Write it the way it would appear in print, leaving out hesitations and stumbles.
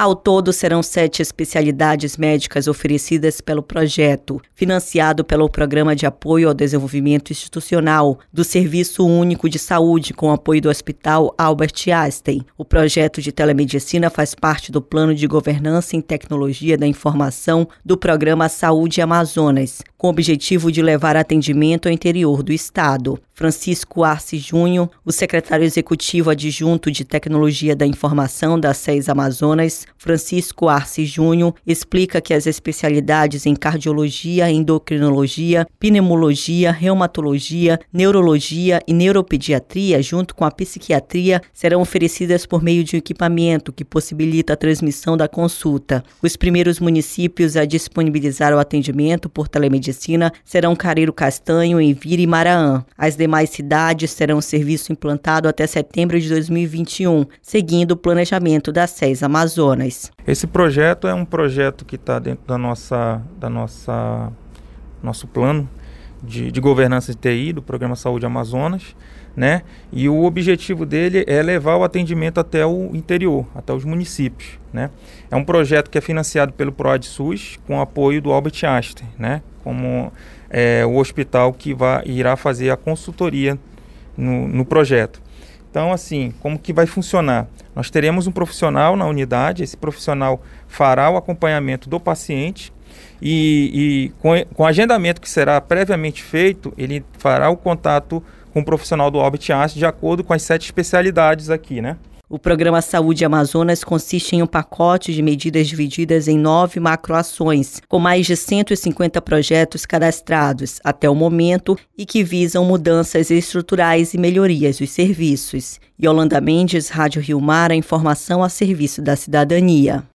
Ao todo, serão 7 especialidades médicas oferecidas pelo projeto, financiado pelo Programa de Apoio ao Desenvolvimento Institucional do Serviço Único de Saúde, com apoio do Hospital Albert Einstein. O projeto de telemedicina faz parte do Plano de Governança em Tecnologia da Informação do Programa Saúde Amazonas, com o objetivo de levar atendimento ao interior do estado. Francisco Arce Júnior, o secretário executivo adjunto de Tecnologia da Informação da SES Amazonas, Francisco Arce Júnior, explica que as especialidades em cardiologia, endocrinologia, pneumologia, reumatologia, neurologia e neuropediatria, junto com a psiquiatria, serão oferecidas por meio de um equipamento que possibilita a transmissão da consulta. Os primeiros municípios a disponibilizar o atendimento por telemedicina serão Careiro Castanho, Envira e Maraã. As demais cidades terão o serviço implantado até setembro de 2021, seguindo o planejamento da SES Amazonas. Esse projeto é um projeto que está dentro da nosso plano de governança de TI, do Programa Saúde Amazonas, né? E o objetivo dele é levar o atendimento até o interior, até os municípios, né? É um projeto que é financiado pelo PROAD-SUS, com apoio do Albert Einstein, né? Como o hospital que irá fazer a consultoria no projeto. Então, assim, como que vai funcionar? Nós teremos um profissional na unidade, esse profissional fará o acompanhamento do paciente e com o agendamento que será previamente feito, ele fará o contato com o profissional do Albert Einstein de acordo com as 7 especialidades aqui, né? O Programa Saúde Amazonas consiste em um pacote de medidas divididas em 9 macroações, com mais de 150 projetos cadastrados até o momento e que visam mudanças estruturais e melhorias dos serviços. Yolanda Mendes, Rádio Rio Mar, a informação a serviço da cidadania.